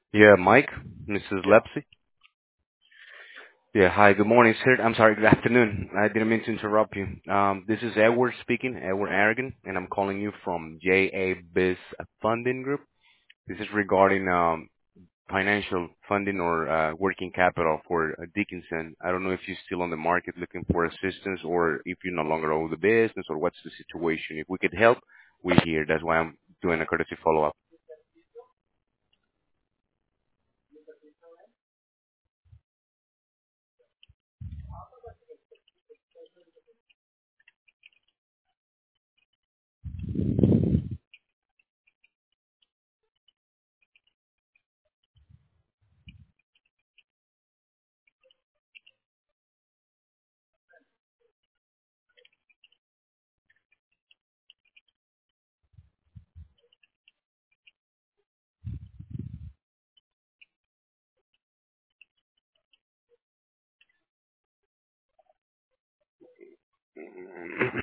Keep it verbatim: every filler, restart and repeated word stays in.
Yeah, Mike, missus Lepsy. Yeah, hi, good morning, sir. I'm sorry, good afternoon. I didn't mean to interrupt you. Um, this is Edward speaking, Edward Aragon, and I'm calling you from J A Biz Funding Group. This is regarding um, financial funding or uh, working capital for uh, Dickinson. I don't know if you're still on the market looking for assistance or if you no longer own the business or what's the situation. If we could help, we're here. That's why I'm doing a courtesy follow-up.